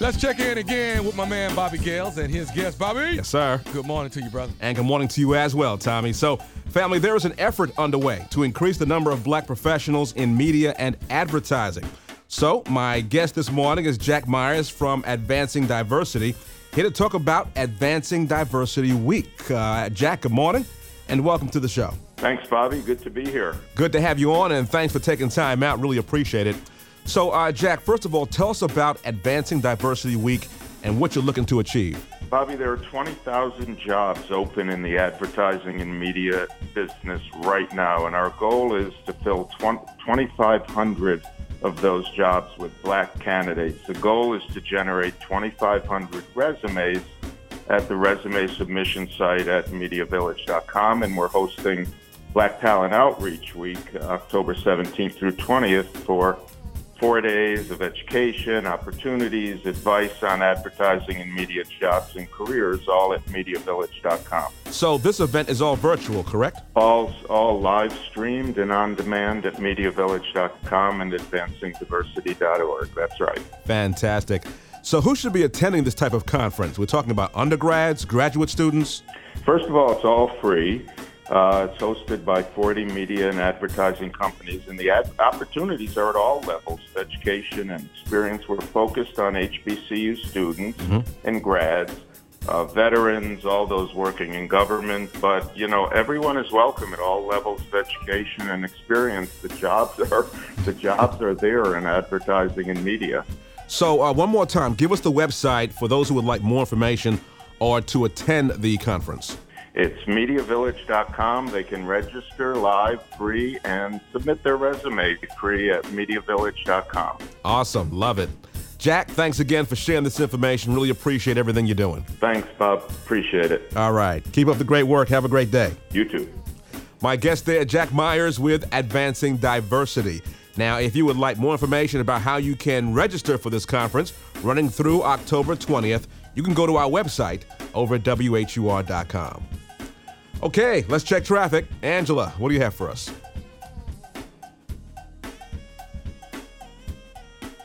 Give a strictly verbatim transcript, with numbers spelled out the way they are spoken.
Let's check in again with my man Bobby Gales and his guest, Bobby. Yes, sir. Good morning to you, brother. And good morning to you as well, Tommy. So, family, there is an effort underway to increase the number of black professionals in media and advertising. So, my guest this morning is Jack Myers from Advancing Diversity, here to talk about Advancing Diversity Week. Uh, Jack, good morning, and welcome to the show. Thanks, Bobby. Good to be here. Good to have you on, and thanks for taking time out. Really appreciate it. So, uh, Jack, first of all, tell us about Advancing Diversity Week and what you're looking to achieve. Bobby, there are twenty thousand jobs open in the advertising and media business right now, and our goal is to fill twenty-five hundred of those jobs with black candidates. The goal is to generate twenty-five hundred resumes at the resume submission site at media village dot com, and we're hosting Black Talent Outreach Week, October seventeenth through twentieth, for four days of education, opportunities, advice on advertising and media jobs and careers, all at media village dot com. So this event is all virtual, correct? All, all live streamed and on demand at media village dot com and advancing diversity dot org. That's right. Fantastic. So who should be attending this type of conference? We're talking about undergrads, graduate students? First of all, it's all free. Uh, it's hosted by forty media and advertising companies, and the ad- opportunities are at all levels of education and experience. We're focused on H B C U students mm-hmm. and grads, uh, veterans, all those working in government. But, you know, everyone is welcome at all levels of education and experience. The jobs are, the jobs are there in advertising and media. So uh, one more time, give us the website for those who would like more information or to attend the conference. It's media village dot com. They can register live, free, and submit their resume free at media village dot com. Awesome. Love it. Jack, thanks again for sharing this information. Really appreciate everything you're doing. Thanks, Bob. Appreciate it. All right. Keep up the great work. Have a great day. You too. My guest there, Jack Myers with Advancing Diversity. Now, if you would like more information about how you can register for this conference running through October twentieth, you can go to our website over at W H U R dot com. Okay, let's check traffic. Angela, what do you have for us?